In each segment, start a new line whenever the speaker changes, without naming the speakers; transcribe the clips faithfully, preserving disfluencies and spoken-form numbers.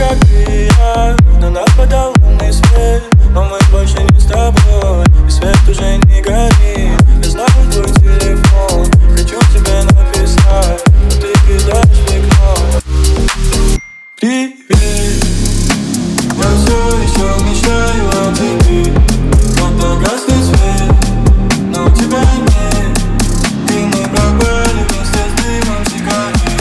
как ты и я. На нас падал лунный свет, но мы больше не с тобой, и свет уже не горит. Я знаю твой телефон, хочу тебе написать, но ты кидаешь в окно. Привет, я все еще мечтаю о тебе. Вот погаснет свет, но у тебя нет, и мы пропали вместе с дымом сигарет.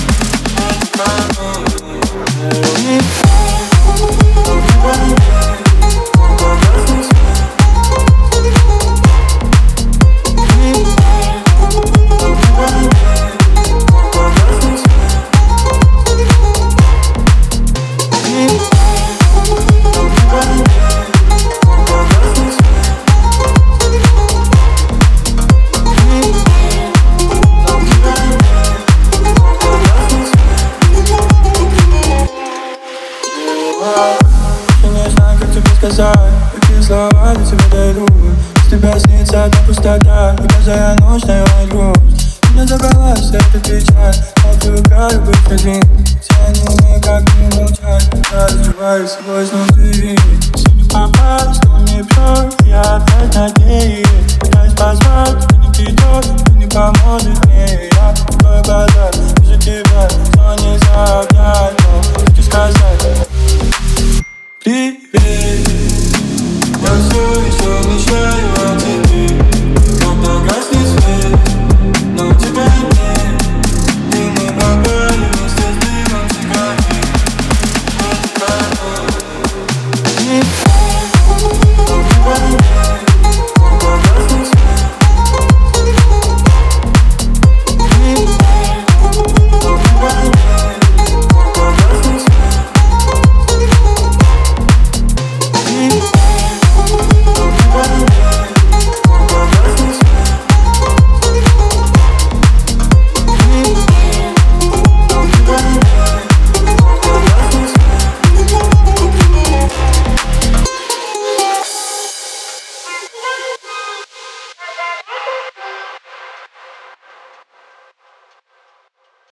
Я не знаю, как тебе сказать, какие слова до тебя дойдут. С тебя снится одна пустота и каждая ночная грусть. Меня забралась эта печаль, я привыкаю быть один. Я не умею, как не молчать, я разбиваюсь сквозь внутри. Все не попасть, но не бьет, я опять надеюсь. Пытаюсь позвать, ты не придешь, ты не поможешь мне. Я открою глаза.